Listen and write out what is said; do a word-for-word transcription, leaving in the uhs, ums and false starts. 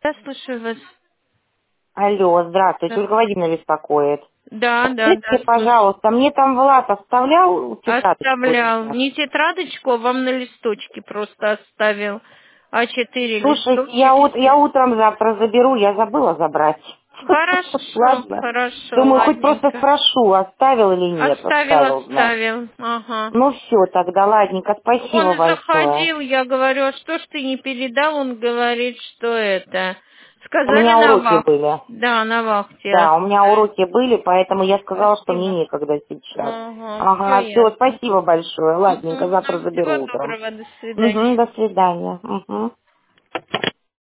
Я слушаю вас. Алло, здравствуйте, Да, Ольга Владимировна беспокоит. да, да, да, Скажите, слушаю. пожалуйста, мне там Влад оставлял тетрадочку или Оставлял. нет? Не тетрадочку, а вам на листочке просто оставил. а четыре Слушайте, я, листочек. ут- я утром завтра заберу, я забыла забрать. Хорошо, Ладно. хорошо, Думаю, хоть просто ладненько. спрошу, оставил или нет, Оставил, оставил, значит. оставил. Ага. Ну все, тогда ладненько, спасибо Он большое. заходил, я говорю, а что ж ты не передал? Он говорит, что это. У Сказали меня на уроки вахте. были. Да, на вахте Да, у меня оставить. уроки были, поэтому я сказала, что мне Спасибо. некогда сейчас. Ага, все Ага, все, ясно. спасибо большое. Ладненько, Мгм. завтра Всего заберу утром. доброго, до Угу, свидания. до свидания. Угу.